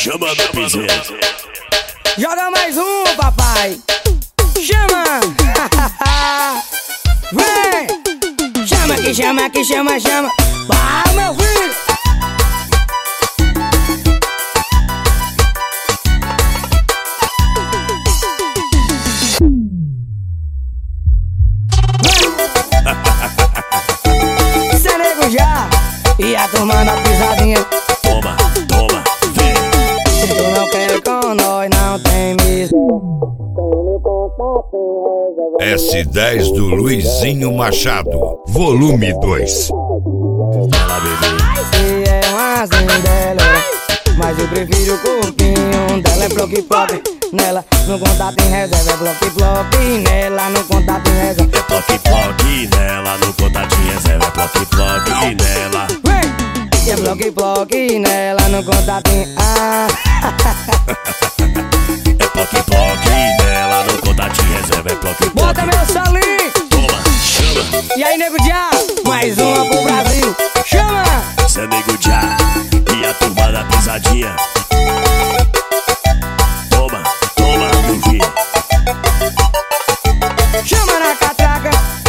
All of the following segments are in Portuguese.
Chama no piseiro. Joga mais um, papai. Chama. Vem. Chama que chama que chama, chama. Vai, meu filho. Cê nego já. E a turma na pisadinha. Toma, toma, vem. Se tu não quer com nós, não tem miséria. S10 do Luizinho Machado, volume 2. Ela bebê. Se é uma dela, mas eu prefiro o corpinho dela. É bloque-bloque, nela no contato em reserva. É bloque-bloque, nela no contato em reserva. É bloque-bloque nela, no contatinho reserva. É bloque-bloque nela. Vem! E é bloque-bloque, nela no contato em... É bloque-bloque nela, no contatinho reserva. É bloque-bloque. Bota meu salinho! Toma, chama. E aí, nego já, mais uma pro Brasil. Chama! Cê nego já. E a turma da pisadinha. Toma, toma, meu filho. Chama na catraca.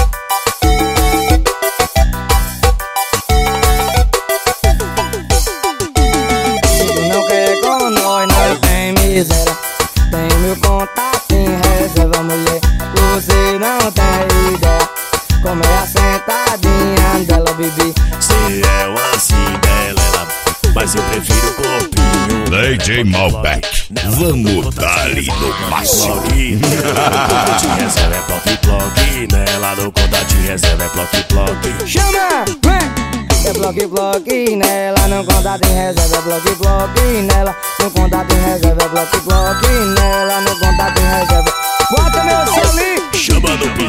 Se tu não quer com nós, não tem miséria. Tem meu contato em reserva, mulher. Você não tem ideia como é a sentadinha dela, bebê. Se é uma cinderela, mas eu prefiro o corpinho. DJ Malbec, vamos dar-lhe no máximo. Contatinho reserva é bloque-bloque nela, no contatinho reserva é bloque-bloque. Chama! Vem! É bloque-bloque nela, no contato em reserva. É bloque-bloque nela, no contato em reserva. É bloque-bloque nela, no contato em reserva. Bota meu salinho! Chama no